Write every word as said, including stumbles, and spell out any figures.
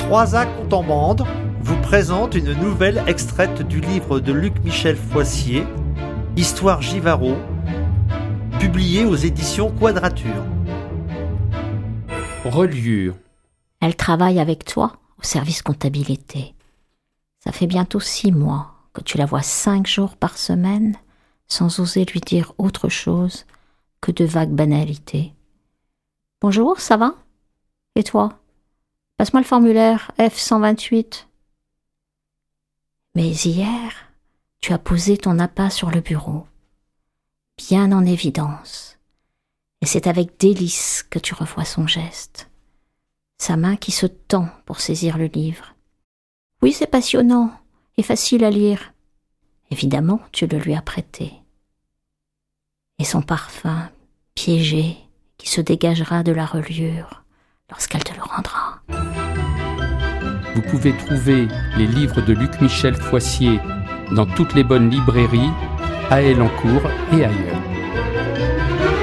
Trois A Compte en Bande vous présente une nouvelle extraite du livre de Luc-Michel Foissier, Histoire Givaro, publié aux éditions Quadrature. Reliure. Elle travaille avec toi au service comptabilité. Ça fait bientôt six mois que tu la vois cinq jours par semaine sans oser lui dire autre chose que de vagues banalités. Bonjour, ça va? Et toi? Passe-moi le formulaire F cent vingt-huit. Mais hier, tu as posé ton appât sur le bureau, bien en évidence, et c'est avec délice que tu revois son geste, sa main qui se tend pour saisir le livre. Oui, c'est passionnant et facile à lire. Évidemment, tu le lui as prêté. Et son parfum piégé qui se dégagera de la reliure lorsqu'elle te le rendra. Vous pouvez trouver les livres de Luc-Michel Foissier dans toutes les bonnes librairies, à Elancourt et ailleurs.